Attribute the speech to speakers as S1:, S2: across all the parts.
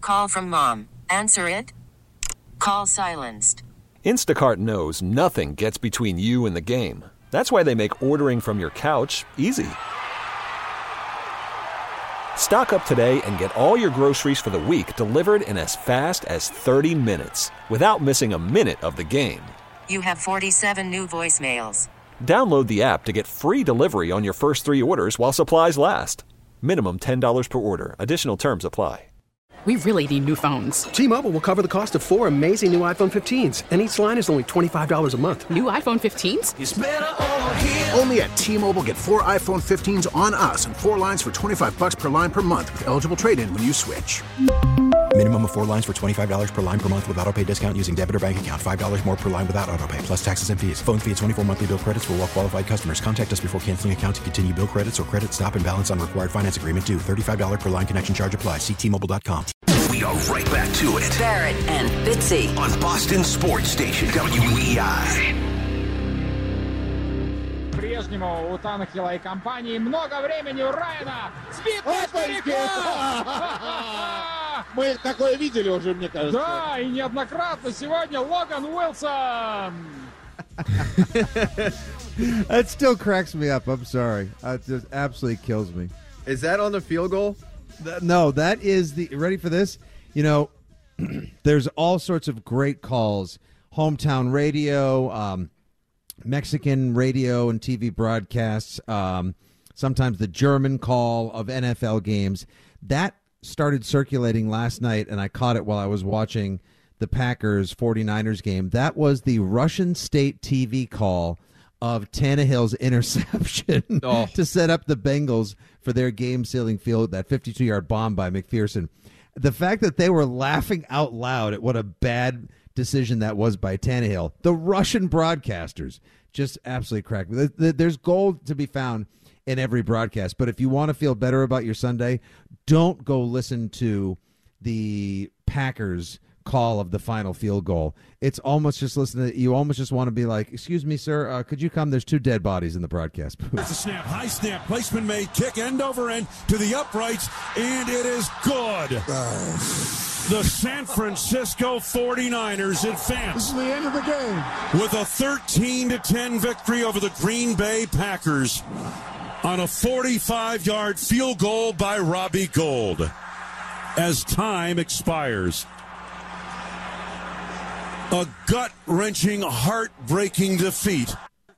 S1: Call from mom. Answer it. Call silenced.
S2: Instacart knows nothing gets between you and the game. That's why they make ordering from your couch easy. Stock up today and get all your groceries for the week delivered in as fast as 30 minutes without missing a minute of the game.
S1: You have 47 new voicemails.
S2: Download the app to get free delivery on your first 3 orders while supplies last. Minimum $10 per order. Additional terms apply.
S3: We really need new phones.
S4: T-Mobile will cover the cost of 4 amazing new iPhone 15s, and each line is only $25 a month.
S3: New iPhone 15s?
S5: It's better over here. Only at T-Mobile, get 4 iPhone 15s on us and 4 lines for $25 per line per month with eligible trade-in when you switch.
S6: Minimum of 4 lines for $25 per line per month with autopay discount using debit or bank account. $5 more per line without autopay, plus taxes and fees. Phone fee at 24 monthly bill credits for well-qualified customers. Contact us before canceling account to continue bill credits or credit stop and balance on required finance agreement due. $35 per line connection charge applies. See T-Mobile.com.
S7: We are right back to it.
S8: Barrett and Fitzy
S7: on Boston Sports Station WEEI.
S9: По-прежнему у Танахила и компании много времени у Райана. Сбит
S10: Мы такое видели уже, мне кажется.
S9: Да, и неоднократно сегодня Логан Уилсон.
S11: That still cracks me up. I'm sorry. It just absolutely kills me.
S12: Is that on the field goal?
S11: No, that is the... Ready for this? You know, there's all sorts of great calls. Hometown radio, Mexican radio and TV broadcasts, sometimes the German call of NFL games. That started circulating last night, and I caught it while I was watching the Packers 49ers game. That was the Russian state TV call of Tannehill's interception to set up the Bengals for their game-sealing field, that 52-yard bomb by McPherson. The fact that they were laughing out loud at what a bad decision that was by Tannehill, the Russian broadcasters, just absolutely cracked me. There's gold to be found in every broadcast, but if you want to feel better about your Sunday, don't go listen to the Packers call of the final field goal. It's almost just listening. You almost just want to be like, "Excuse me, sir, could you come? There's 2 dead bodies in the broadcast booth."
S13: It's a snap, high snap, placement made, kick end over end to the uprights, and it is good. The San Francisco 49ers advance.
S10: This is the end of the game
S13: with a 13-10 victory over the Green Bay Packers on a 45-yard field goal by Robbie Gould as time expires. A gut-wrenching, heart-breaking defeat.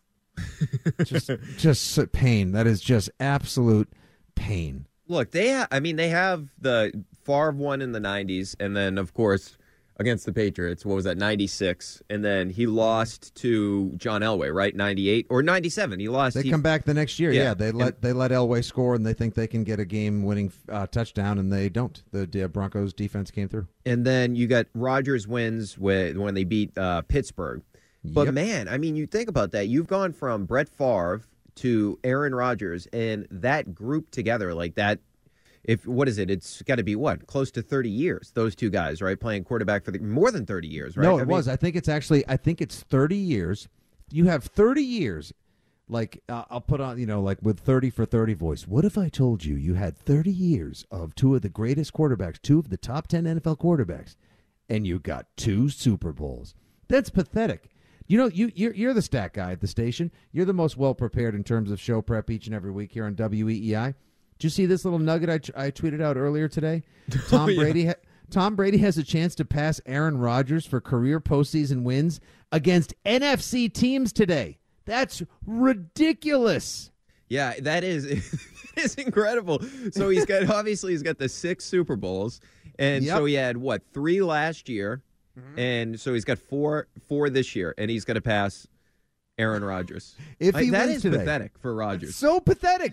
S11: just pain. That is just absolute pain.
S12: Look, they have the Favre one in the 90s, and then, of course, against the Patriots, what was that, 96? And then he lost to John Elway, right, 98? Or 97, he lost.
S11: They come back the next year,
S12: yeah.
S11: They let Elway score, and they think they can get a game-winning touchdown, and they don't. The Broncos defense came through.
S12: And then you got Rodgers wins when they beat Pittsburgh. But, man, I mean, you think about that. You've gone from Brett Favre to Aaron Rodgers, and that group together like that, what is it? It's got to be close to 30 years. Those two guys, right, playing quarterback for more than 30 years, right?
S11: No, it was. I think it's 30 years. You have 30 years. Like I'll put on, like with 30 for 30 voice. What if I told you you had 30 years of 2 of the greatest quarterbacks, 2 of the top 10 NFL quarterbacks, and you got 2 Super Bowls? That's pathetic. You're the stat guy at the station. You're the most well prepared in terms of show prep each and every week here on WEEI. Did you see this little nugget I tweeted out earlier today? Tom Brady has a chance to pass Aaron Rodgers for career postseason wins against NFC teams today. That's ridiculous.
S12: Yeah, that is it's incredible. So he's got the 6 Super Bowls, and so he had 3 last year, and so he's got 4 this year, and he's going to pass Aaron Rodgers.
S11: If he
S12: that
S11: wins
S12: is
S11: today.
S12: pathetic for Rodgers.
S11: So pathetic.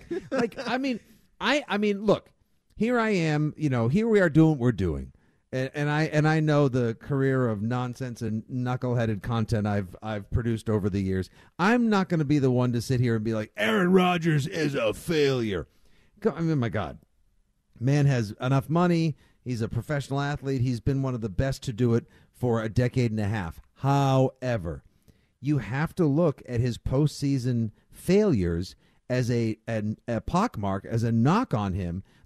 S11: I mean, look, here I am, here we are doing what we're doing. And I know the career of nonsense and knuckleheaded content I've produced over the years. I'm not going to be the one to sit here and be like, Aaron Rodgers is a failure. I mean, my God. Man has enough money. He's a professional athlete. He's been one of the best to do it for a decade and a half. However, you have to look at his postseason failures as a pockmark, as a knock on him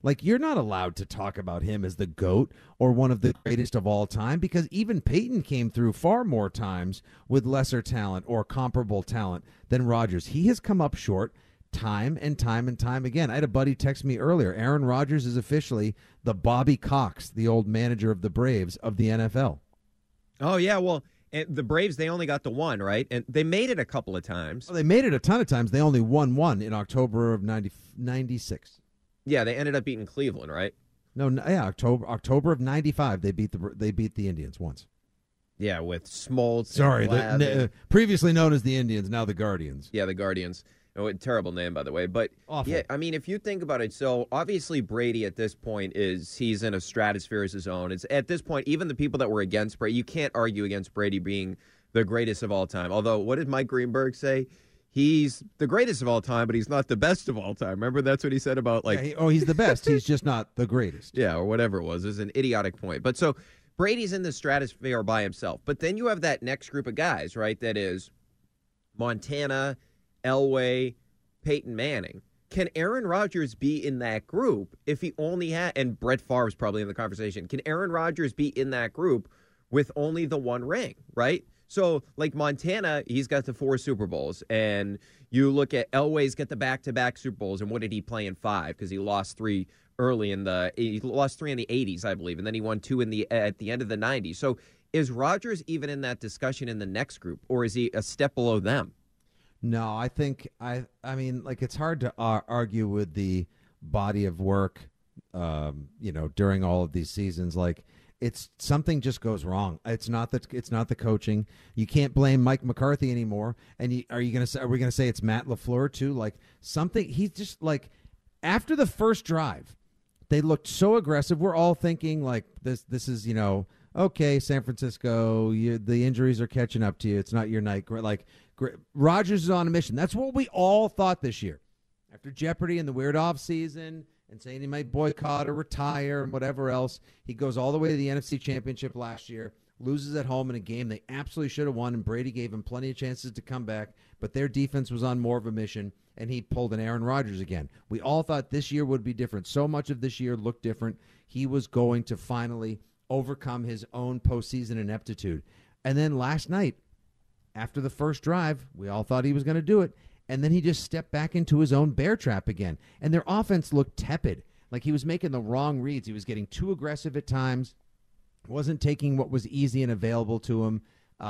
S11: Like, you're not allowed to talk about him as the GOAT or one of the greatest of all time, because even Peyton came through far more times with lesser talent or comparable talent than Rodgers. He has come up short time and time and time again. I had a buddy text me earlier. Aaron Rodgers is officially the Bobby Cox, the old manager of the Braves, of the NFL.
S12: Oh, yeah, well, the Braves, they only got the one, right? And they made it a couple of times.
S11: Well, they made it a ton of times. They only won one in October of 96.
S12: Yeah, they ended up beating Cleveland, right?
S11: No, yeah, October of 95. They beat the Indians once.
S12: Yeah, with Smoltz.
S11: Sorry, previously known as the Indians, now the Guardians.
S12: Yeah, the Guardians. Oh, a terrible name, by the way. But,
S11: awful.
S12: Yeah, I mean, if you think about it, so obviously Brady at this point he's in a stratosphere as his own. It's at this point, even the people that were against Brady, you can't argue against Brady being the greatest of all time. Although, what did Mike Greenberg say? He's the greatest of all time, but he's not the best of all time. Remember, that's what he said about, like...
S11: Yeah, he's the best. He's just not the greatest.
S12: Yeah, or whatever it was. It was an idiotic point. But so Brady's in the stratosphere by himself. But then you have that next group of guys, right, that is Montana, Elway, Peyton Manning. Can Aaron Rodgers be in that group if he only had... And Brett Favre's probably in the conversation. Can Aaron Rodgers be in that group with only the one ring, right? So, like Montana, he's got the 4 Super Bowls, and you look at Elway's got the back-to-back Super Bowls, and what did he play in 5? Because he lost 3 early in the 80s, I believe, and then he won 2 at the end of the 90s. So, is Rodgers even in that discussion in the next group, or is he a step below them?
S11: No, I think I mean, like, it's hard to argue with the body of work, during all of these seasons, like. It's something just goes wrong. It's not the coaching. You can't blame Mike McCarthy anymore. And are we going to say it's Matt LaFleur too? Like, something, he's just like, after the first drive, they looked so aggressive. We're all thinking like this is, okay, San Francisco, the injuries are catching up to you. It's not your night. Like, Rodgers is on a mission. That's what we all thought this year. After Jeopardy and the weird off season, and saying he might boycott or retire and whatever else. He goes all the way to the NFC Championship last year, loses at home in a game they absolutely should have won, and Brady gave him plenty of chances to come back, but their defense was on more of a mission, and he pulled an Aaron Rodgers again. We all thought this year would be different. So much of this year looked different. He was going to finally overcome his own postseason ineptitude. And then last night, after the first drive, we all thought he was going to do it. And then he just stepped back into his own bear trap again. And their offense looked tepid. Like he was making the wrong reads. He was getting too aggressive at times. Wasn't taking what was easy and available to him.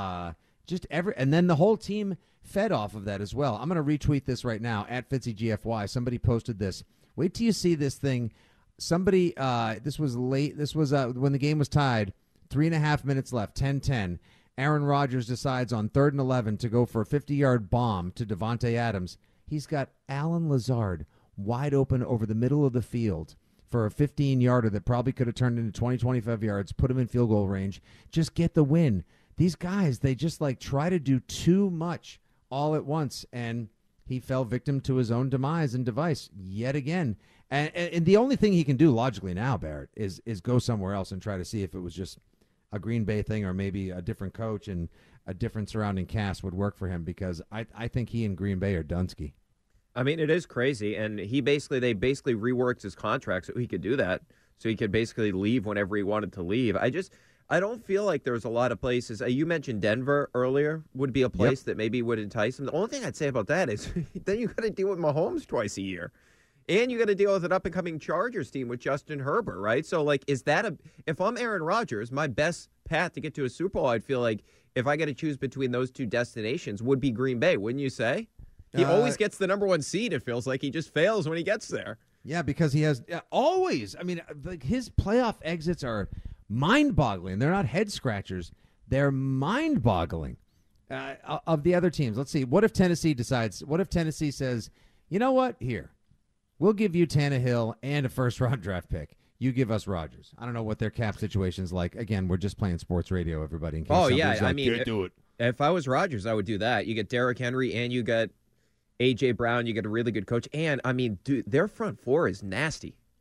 S11: And then the whole team fed off of that as well. I'm going to retweet this right now, at FitzyGFY. Somebody posted this. Wait till you see this thing. Somebody, this was late. This was when the game was tied. 3.5 minutes left, 10-10. Aaron Rodgers decides on 3rd and 11 to go for a 50-yard bomb to Davante Adams. He's got Allen Lazard wide open over the middle of the field for a 15-yarder that probably could have turned into 20, 25 yards, put him in field goal range, just get the win. These guys, they just try to do too much all at once, and he fell victim to his own demise and device yet again. And the only thing he can do logically now, Barrett, is go somewhere else and try to see if it was just a Green Bay thing or maybe a different coach and a different surrounding cast would work for him, because I think he and Green Bay are Dunsky.
S12: I mean, it is crazy, and they basically reworked his contract so he could do that, so he could basically leave whenever he wanted to leave. I don't feel like there's a lot of places. You mentioned Denver earlier would be a place that maybe would entice him. The only thing I'd say about that is then you got to deal with Mahomes twice a year. And you got to deal with an up-and-coming Chargers team with Justin Herbert, right? So, is that if I'm Aaron Rodgers, my best path to get to a Super Bowl, I'd feel like if I got to choose between those two destinations would be Green Bay, wouldn't you say? He always gets the number 1 seed, it feels like. He just fails when he gets there.
S11: Yeah, because he has always. I mean, his playoff exits are mind-boggling. They're not head-scratchers. They're mind-boggling of the other teams. Let's see. What if Tennessee says, you know what? Here. We'll give you Tannehill and a first-round draft pick. You give us Rodgers. I don't know what their cap situation's like. Again, we're just playing sports radio, everybody. In case
S12: Do it. If I was Rodgers, I would do that. You get Derrick Henry and you get A.J. Brown. You get a really good coach. And, I mean, dude, their front four is nasty.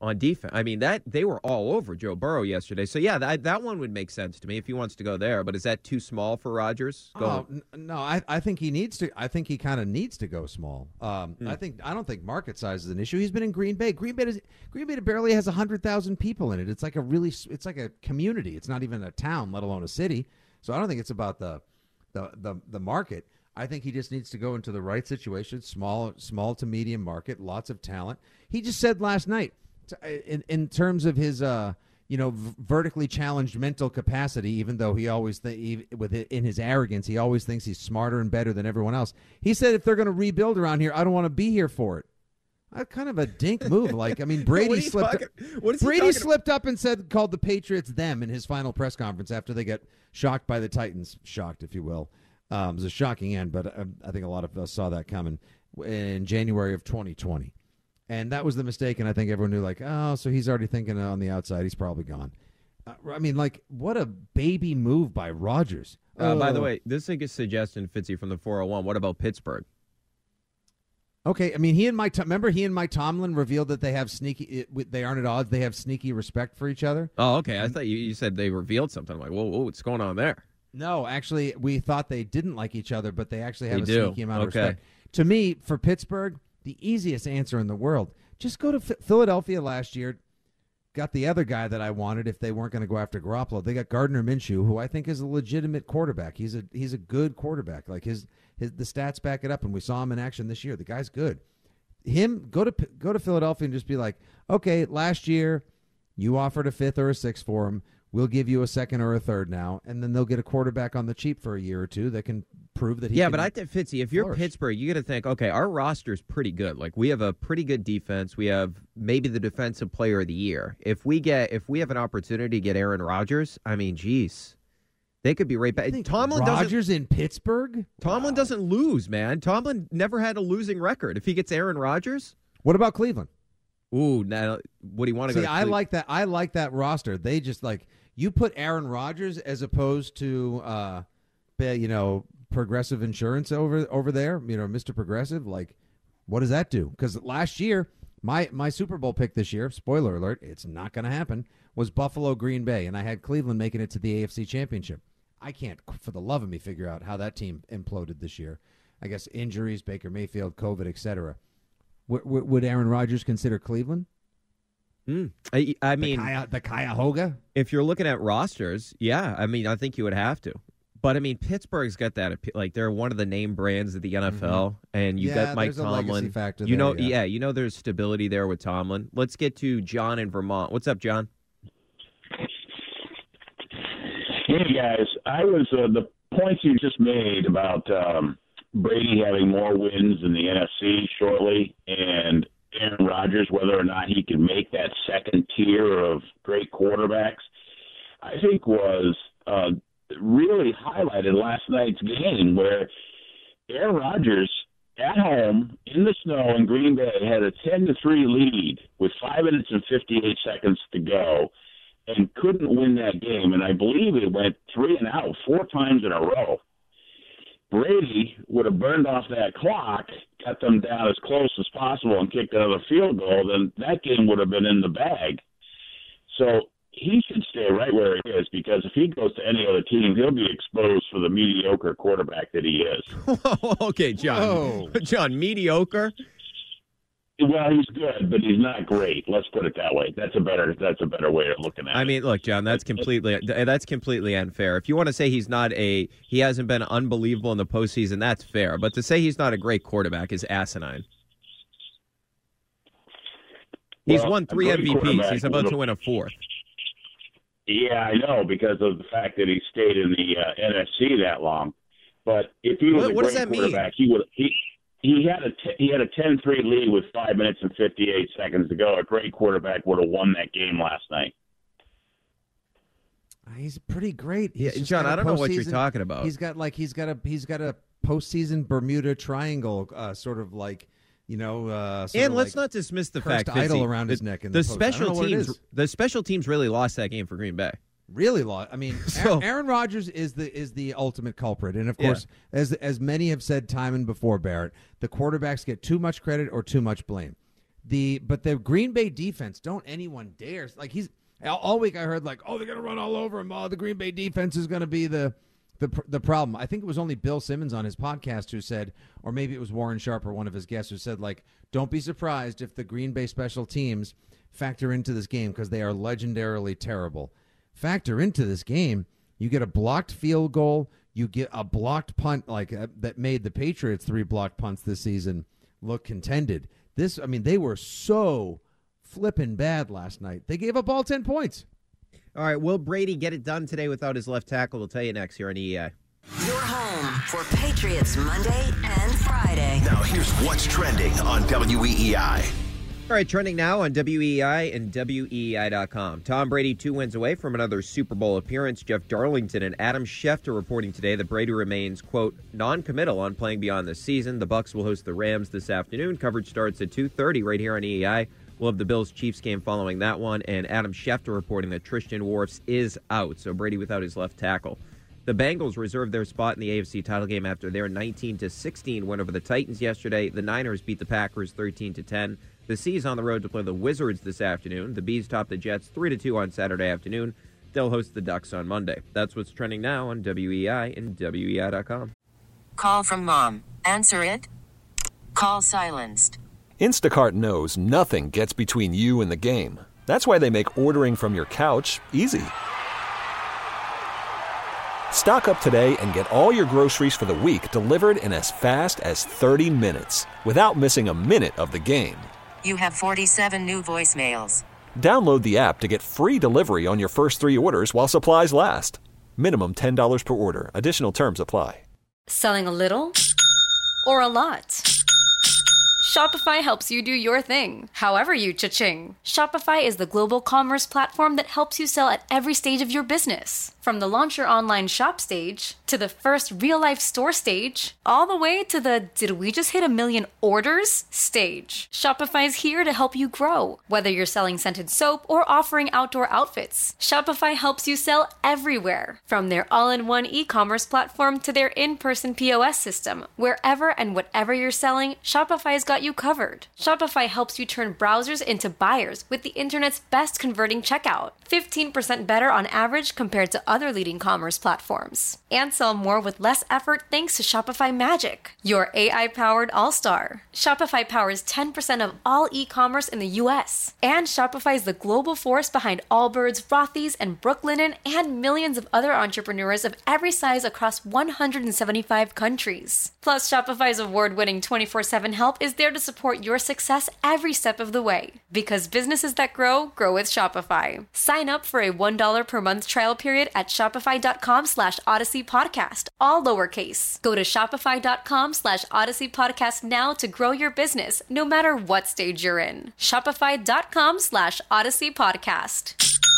S12: on defense. I mean, that they were all over Joe Burrow yesterday. So, yeah, that one would make sense to me if he wants to go there. But is that too small for Rodgers?
S11: No, I think he needs to. I think he kind of needs to go small. I don't think market size is an issue. He's been in Green Bay. Green Bay barely has 100,000 people in it. It's like a community. It's not even a town, let alone a city. So I don't think it's about the market. I think he just needs to go into the right situation, small to medium market, lots of talent. He just said last night, in terms of his vertically challenged mental capacity, even though he always in his arrogance, he always thinks he's smarter and better than everyone else. He said, if they're going to rebuild around here, I don't want to be here for it. Kind of a dink move. Brady slipped up and called the Patriots them in his final press conference after they get shocked by the Titans. Shocked, if you will. It was a shocking end, but I think a lot of us saw that coming in January of 2020. And that was the mistake, and I think everyone knew, so he's already thinking on the outside. He's probably gone. What a baby move by Rodgers.
S12: By the way, this is a suggestion, Fitzy, from the 401. What about Pittsburgh?
S11: Okay, he and Mike Tomlin revealed that they have they aren't at odds. They have sneaky respect for each other.
S12: Oh, okay. I thought you said they revealed something. I'm like, whoa, what's going on there?
S11: No, actually, we thought they didn't like each other, but they actually have sneaky amount of respect. To me, for Pittsburgh, the easiest answer in the world, just go to Philadelphia last year, got the other guy that I wanted if they weren't going to go after Garoppolo. They got Gardner Minshew, who I think is a legitimate quarterback. He's a good quarterback. The stats back it up, and we saw him in action this year. The guy's good. Go to Philadelphia and just be like, okay, last year you offered a 5th or a 6th for him. We'll give you a 2nd or a 3rd now, and then they'll get a quarterback on the cheap for a year or two that can prove that he can.
S12: Yeah, but I think, Fitzy, if you're Pittsburgh, you got to think, okay, our roster's pretty good. We have a pretty good defense. We have maybe the defensive player of the year. If we have an opportunity to get Aaron Rodgers, geez, they could be right back.
S11: Rodgers in Pittsburgh?
S12: Tomlin doesn't lose, man. Tomlin never had a losing record. If he gets Aaron Rodgers,
S11: what about Cleveland?
S12: Ooh, now would he want to go?
S11: See, I like that. I like that roster. They just you put Aaron Rodgers as opposed to Progressive Insurance over there. Mr. Progressive. What does that do? Because last year, my Super Bowl pick this year, spoiler alert, it's not going to happen, was Buffalo Green Bay, and I had Cleveland making it to the AFC Championship. I can't, for the love of me, figure out how that team imploded this year. I guess injuries, Baker Mayfield, COVID, etc. Would Aaron Rodgers consider Cleveland?
S12: I mean,
S11: the Cuyahoga.
S12: If you're looking at rosters, yeah, I think you would have to. But Pittsburgh's got that. They're one of the name brands of the NFL, and you got Mike Tomlin.
S11: Factor
S12: there, there's stability there with Tomlin. Let's get to John in Vermont. What's up, John?
S8: Hey guys, I was the points you just made about Brady having more wins in the NFC shortly, and Aaron Rodgers, whether or not he can make that second tier of great quarterbacks, I think was really highlighted last night's game where Aaron Rodgers at home in the snow in Green Bay had a 10-3 lead with 5 minutes and 58 seconds to go and couldn't win that game. And I believe it went 3 and out 4 times in a row. Brady would have burned off that clock, got them down as close as possible, and kicked another field goal, then that game would have been in the bag. So he should stay right where he is, because if he goes to any other team, he'll be exposed for the mediocre quarterback that he is.
S12: Okay, John. Whoa. John, mediocre?
S8: Well, he's good, but he's not great. Let's put it that way. That's a better way of looking at it.
S12: Look, John, that's completely unfair. If you want to say he hasn't been unbelievable in the postseason, that's fair. But to say he's not a great quarterback is asinine. He's won 3 MVPs. He's about to win a 4th.
S8: Yeah, I know, because of the fact that he stayed in the NFC that long. But if he was a great quarterback, he would. He had a 10-3 lead with 5 minutes and 58 seconds to go. A great quarterback would have won that game last night.
S11: He's pretty great.
S12: John, I don't know what you're talking about.
S11: He's got a postseason Bermuda Triangle and
S12: let's not dismiss the fact that
S11: idol around his neck. In the
S12: special teams really lost that game for Green Bay.
S11: Really lost. Aaron Rodgers is the ultimate culprit, and of course, as many have said time and before, Barrett, the quarterbacks get too much credit or too much blame. But the Green Bay defense, don't anyone dare. Like, all week I heard, like, oh, they're going to run all over him. Oh, the Green Bay defense is going to be the problem. I think it was only Bill Simmons on his podcast who said, or maybe it was Warren Sharp or one of his guests who said, like, don't be surprised if the Green Bay special teams factor into this game because they are legendarily terrible. Factor into this game, you get a blocked field goal, you get a blocked punt that made the Patriots 3 blocked punts this season look contended. They were so flipping bad last night. They gave up all 10 points.
S12: All right, will Brady get it done today without his left tackle? We'll tell you next here on EEI.
S1: Your home for Patriots Monday and Friday.
S7: Now here's what's trending on WEEI.
S12: All right, trending now on WEEI and WEEI.com. Tom Brady 2 wins away from another Super Bowl appearance. Jeff Darlington and Adam Schefter reporting today that Brady remains, quote, non-committal on playing beyond this season. The Bucs will host the Rams this afternoon. Coverage starts at 2:30 right here on EEI. We'll have the Bills-Chiefs game following that one, and Adam Schefter reporting that Tristan Wirfs is out, so Brady without his left tackle. The Bengals reserved their spot in the AFC title game after their 19-16 win over the Titans yesterday. The Niners beat the Packers 13-10. The C's on the road to play the Wizards this afternoon. The Bees top the Jets 3-2 on Saturday afternoon. They'll host the Ducks on Monday. That's what's trending now on WEEI and WEEI.com.
S1: Call from mom. Answer it. Call silenced.
S2: Instacart knows nothing gets between you and the game. That's why they make ordering from your couch easy. Stock up today and get all your groceries for the week delivered in as fast as 30 minutes without missing a minute of the game.
S1: You have 47 new voicemails.
S2: Download the app to get free delivery on your first 3 orders while supplies last. Minimum $10 per order. Additional terms apply.
S14: Selling a little or a lot? Shopify helps you do your thing, however you cha-ching. Shopify is the global commerce platform that helps you sell at every stage of your business. From the launch your online shop stage, to the first real-life store stage, all the way to the did we just hit 1 million orders stage. Shopify's here to help you grow. Whether you're selling scented soap or offering outdoor outfits, Shopify helps you sell everywhere. From their all-in-one e-commerce platform to their in-person POS system, wherever and whatever you're selling, Shopify's got you covered. Shopify helps you turn browsers into buyers with the internet's best converting checkout. 15% better on average compared to other leading commerce platforms. And sell more with less effort thanks to Shopify Magic, your AI-powered all-star. Shopify powers 10% of all e-commerce in the U.S. And Shopify is the global force behind Allbirds, Rothy's, and Brooklinen, and millions of other entrepreneurs of every size across 175 countries. Plus, Shopify's award-winning 24/7 help is there to support your success every step of the way. Because businesses that grow, grow with Shopify. Sign up for a $1 per month trial period at shopify.com/Odyssey Podcast, all lowercase. Go to shopify.com/Odyssey Podcast now to grow your business, no matter what stage you're in. Shopify.com/Odyssey Podcast.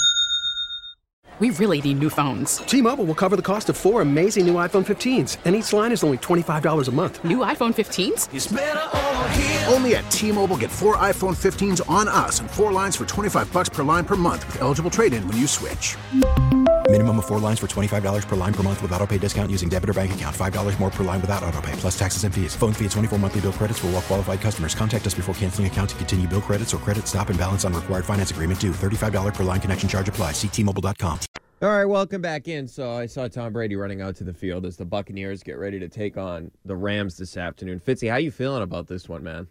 S3: We really need new phones.
S4: T-Mobile will cover the cost of 4 amazing new iPhone 15s, and each line is only $25 a month.
S3: New iPhone 15s?
S5: It's better over here. Only at T-Mobile, get 4 iPhone 15s on us and 4 lines for $25 per line per month with eligible trade-in when you switch.
S6: Minimum of 4 lines for $25 per line per month with autopay discount using debit or bank account. $5 more per line without autopay, plus taxes and fees. Phone fee at 24 monthly bill credits for well-qualified customers. Contact us before canceling account to continue bill credits or credit stop and balance on required finance agreement due. $35 per line connection charge applies. See T-Mobile.com.
S12: All right, welcome back in. So I saw Tom Brady running out to the field as the Buccaneers get ready to take on the Rams this afternoon. Fitzy, how you feeling about this one, man?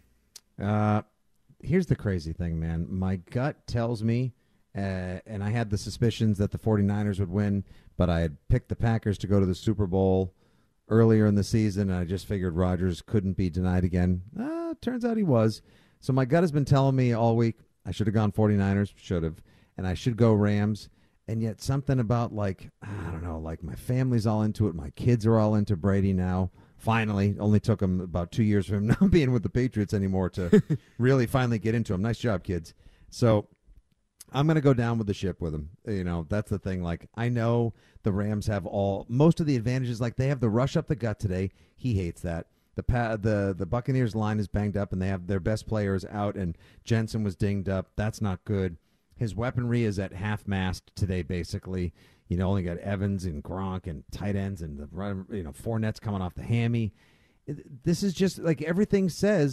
S11: Here's the crazy thing, man. My gut tells me, and I had the suspicions that the 49ers would win, but I had picked the Packers to go to the Super Bowl earlier in the season, and I just figured Rodgers couldn't be denied again. Turns out he was. So my gut has been telling me all week I should have gone 49ers, and I should go Rams. And yet something about, like, I don't know, like my family's all into it. My kids are all into Brady now. Finally, only took him about 2 years for him not being with the Patriots anymore to really finally get into him. Nice job, kids. So I'm going to go down with the ship with him. You know, that's the thing. Like, I know the Rams have most of the advantages. Like, they have the rush up the gut today. He hates that. The Buccaneers line is banged up, and they have their best players out, and Jensen was dinged up. That's not good. His weaponry is at half-mast today, basically. You know, only got Evans and Gronk and tight ends and Fournette's coming off the hammy. This is just like everything says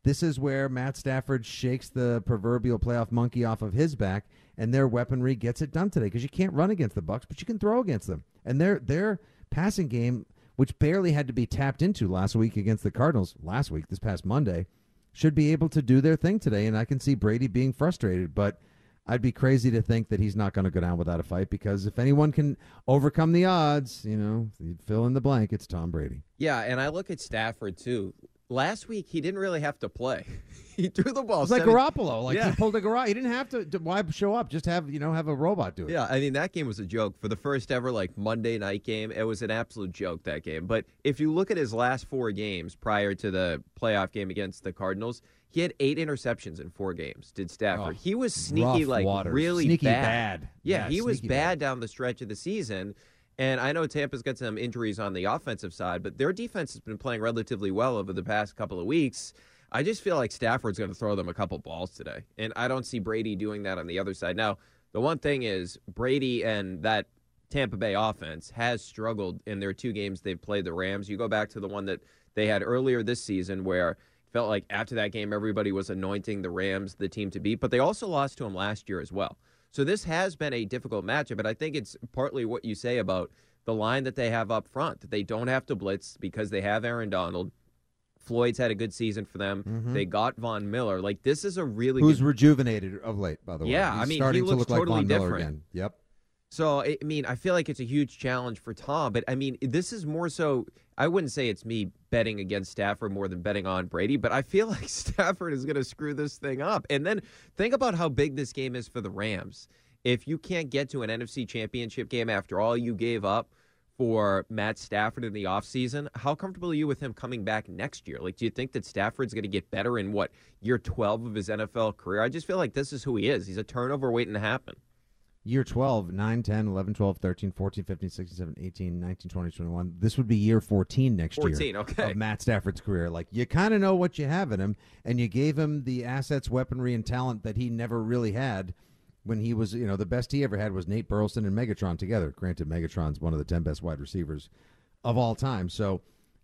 S11: This is where Matt Stafford shakes the proverbial playoff monkey off of his back, and their weaponry gets it done today, because you can't run against the Bucs, but you can throw against them. And their passing game, which barely had to be tapped into last week against the Cardinals, this past Monday, should be able to do their thing today. And I can see Brady being frustrated, but I'd be crazy to think that he's not going to go down without a fight, because if anyone can overcome the odds, fill in the blank, it's Tom Brady.
S12: Yeah, and I look at Stafford, too. Last week, he didn't really have to play. He threw the ball.
S11: It's like Garoppolo. He pulled a Garoppolo. He didn't have to. Why show up? Just have a robot do it.
S12: Yeah, I mean, that game was a joke. For the first ever, Monday night game, it was an absolute joke, that game. But if you look at his last 4 games prior to the playoff game against the Cardinals, he had 8 interceptions in 4 games, did Stafford. He was sneaky, really
S11: sneaky
S12: bad. Yeah, he was
S11: sneaky
S12: bad down the stretch of the season. And I know Tampa's got some injuries on the offensive side, but their defense has been playing relatively well over the past couple of weeks. I just feel like Stafford's going to throw them a couple balls today, and I don't see Brady doing that on the other side. Now, the one thing is Brady and that Tampa Bay offense has struggled in their 2 games they've played the Rams. You go back to the one that they had earlier this season where it felt like after that game everybody was anointing the Rams the team to beat, but they also lost to them last year as well. So this has been a difficult matchup, but I think it's partly what you say about the line that they have up front. They don't have to blitz because they have Aaron Donald. Floyd's had a good season for them. Mm-hmm. They got Von Miller. This is a really
S11: who's rejuvenated of late, by the way.
S12: Yeah,
S11: He's
S12: he
S11: starting
S12: looks
S11: to look
S12: totally
S11: like Von Miller
S12: different
S11: again. Yep.
S12: So, I feel like it's a huge challenge for Tom, but, this is more so, I wouldn't say it's me betting against Stafford more than betting on Brady, but I feel like Stafford is going to screw this thing up. And then think about how big this game is for the Rams. If you can't get to an NFC Championship game after all you gave up for Matt Stafford in the offseason, how comfortable are you with him coming back next year? Do you think that Stafford's going to get better in, year 12 of his NFL career? I just feel like this is who he is. He's a turnover waiting to happen.
S11: Year 12, 9, 10, 11, 12, 13, 14, 15, 16, 17, 18, 19, 20, 21. This would be year 14 next year of Matt Stafford's career. You kind of know what you have in him, and you gave him the assets, weaponry, and talent that he never really had when he was, the best he ever had was Nate Burleson and Megatron together. Granted, Megatron's one of the 10 best wide receivers of all time. So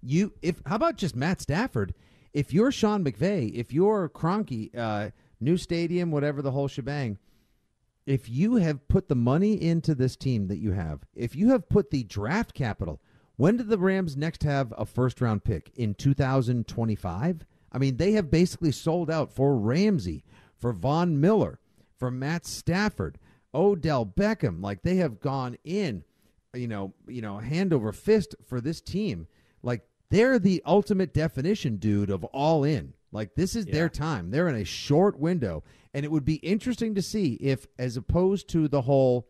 S11: how about just Matt Stafford? If you're Sean McVay, if you're Kroenke, new stadium, whatever the whole shebang, if you have put the money into this team that you have, if you have put the draft capital, when do the Rams next have a first-round pick? In 2025? They have basically sold out for Ramsey, for Von Miller, for Matt Stafford, Odell Beckham. They have gone in, hand over fist for this team. They're the ultimate definition, dude, of all in. This is their time. They're in a short window. And it would be interesting to see if, as opposed to the whole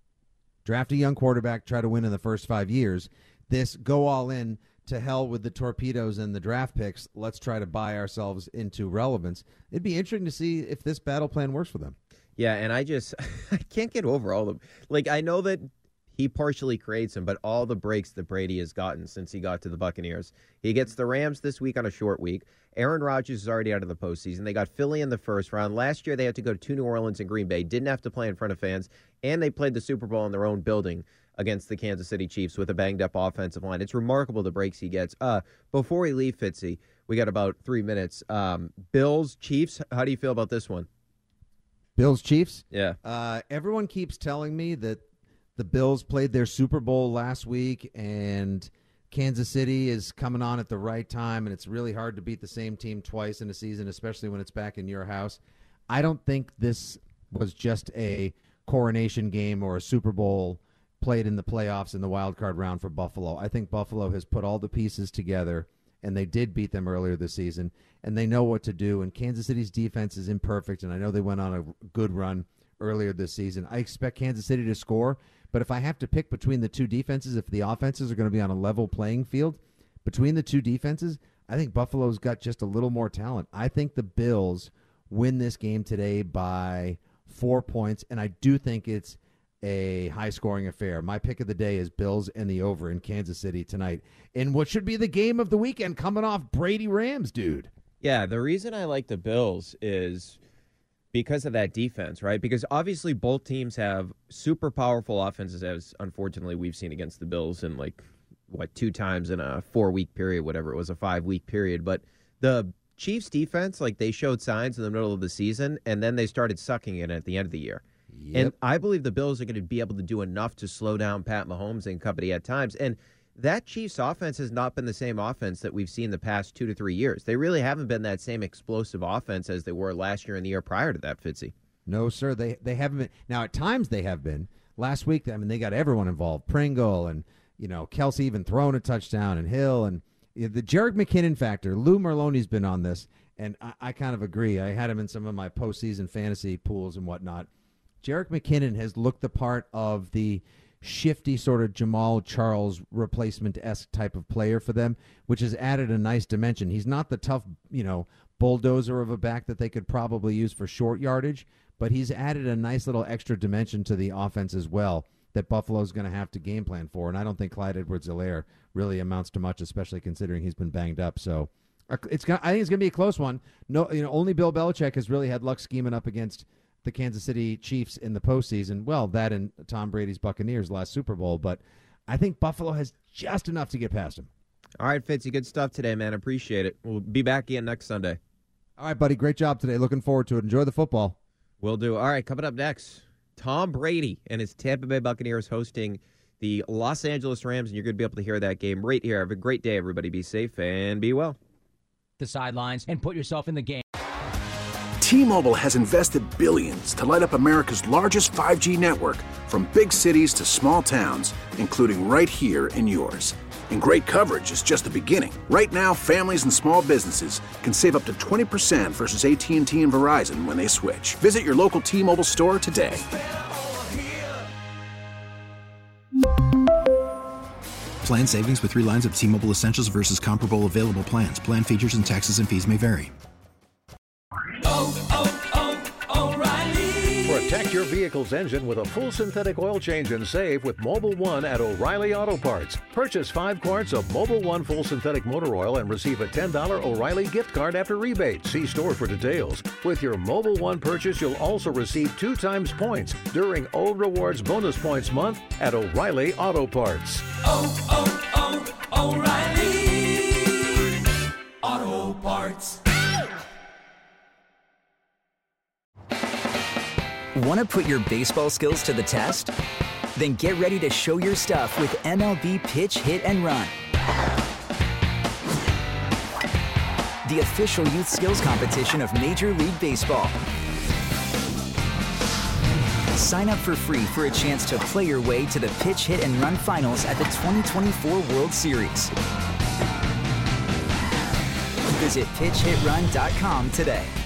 S11: draft a young quarterback, try to win in the first 5 years, this go all in, to hell with the torpedoes and the draft picks, let's try to buy ourselves into relevance. It'd be interesting to see if this battle plan works for them.
S12: Yeah, and I can't get over all of them. I know that he partially creates them, but all the breaks that Brady has gotten since he got to the Buccaneers. He gets the Rams this week on a short week. Aaron Rodgers is already out of the postseason. They got Philly in the first round. Last year, they had to go to New Orleans and Green Bay. Didn't have to play in front of fans. And they played the Super Bowl in their own building against the Kansas City Chiefs with a banged-up offensive line. It's remarkable the breaks he gets. Before we leave, Fitzy, we got about 3 minutes. Bills, Chiefs, how do you feel about this one?
S11: Bills, Chiefs?
S12: Yeah.
S11: Everyone keeps telling me that the Bills played their Super Bowl last week, and Kansas City is coming on at the right time, and it's really hard to beat the same team twice in a season, especially when it's back in your house. I don't think this was just a coronation game or a Super Bowl played in the playoffs in the wild card round for Buffalo. I think Buffalo has put all the pieces together, and they did beat them earlier this season, and they know what to do, and Kansas City's defense is imperfect, and I know they went on a good run earlier this season. I expect Kansas City to score, but if I have to pick between the two defenses, if the offenses are going to be on a level playing field, between the two defenses, I think Buffalo's got just a little more talent. I think the Bills win this game today by 4 points, and I do think it's a high-scoring affair. My pick of the day is Bills and the over in Kansas City tonight, in what should be the game of the weekend, coming off Brady Rams, dude.
S12: Yeah, the reason I like the Bills is because of that defense, right? Because obviously both teams have super powerful offenses, as unfortunately we've seen against the Bills in 2 times in a 4-week period, whatever it was, a 5-week period. But the Chiefs defense, like they showed signs in the middle of the season, and then they started sucking it at the end of the year.
S11: Yep.
S12: And I believe the Bills are going to be able to do enough to slow down Pat Mahomes and company at times. And that Chiefs offense has not been the same offense that we've seen the past 2 to 3 years. They really haven't been that same explosive offense as they were last year and the year prior to that, Fitzy.
S11: No, sir. They haven't been. Now, at times they have been. Last week, I mean, they got everyone involved. Pringle and, Kelsey even throwing a touchdown, and Hill. And the Jerick McKinnon factor. Lou Merloni's been on this, and I kind of agree. I had him in some of my postseason fantasy pools and whatnot. Jerick McKinnon has looked the part of the shifty sort of Jamal Charles replacement-esque type of player for them, which has added a nice dimension. He's not the tough, bulldozer of a back that they could probably use for short yardage, but he's added a nice little extra dimension to the offense as well that Buffalo's going to have to game plan for. And I don't think Clyde Edwards-Helaire really amounts to much, especially considering he's been banged up. So I think it's going to be a close one. No, only Bill Belichick has really had luck scheming up against the Kansas City Chiefs in the postseason. Well, that and Tom Brady's Buccaneers last Super Bowl, but I think Buffalo has just enough to get past him.
S12: All right, Fitzy, good stuff today, man. Appreciate it. We'll be back again next Sunday.
S11: All right, buddy. Great job today. Looking forward to it. Enjoy the football.
S12: Will do. All right, coming up next, Tom Brady and his Tampa Bay Buccaneers hosting the Los Angeles Rams, and you're going to be able to hear that game right here. Have a great day, everybody. Be safe and be well.
S15: The sidelines and put yourself in the game.
S5: T-Mobile has invested billions to light up America's largest 5G network, from big cities to small towns, including right here in yours. And great coverage is just the beginning. Right now, families and small businesses can save up to 20% versus AT&T and Verizon when they switch. Visit your local T-Mobile store today.
S6: Plan savings with 3 lines of T-Mobile Essentials versus comparable available plans. Plan features and taxes and fees may vary.
S16: Protect your vehicle's engine with a full synthetic oil change and save with Mobil 1 at O'Reilly Auto Parts. Purchase 5 quarts of Mobil 1 full synthetic motor oil and receive a $10 O'Reilly gift card after rebate. See store for details. With your Mobil 1 purchase, you'll also receive 2 times points during O Rewards Bonus Points Month at O'Reilly Auto Parts.
S17: O'Reilly Auto Parts.
S18: Want to put your baseball skills to the test? Then get ready to show your stuff with MLB Pitch, Hit, and Run. The official youth skills competition of Major League Baseball. Sign up for free for a chance to play your way to the Pitch, Hit, and Run finals at the 2024 World Series. Visit PitchHitRun.com today.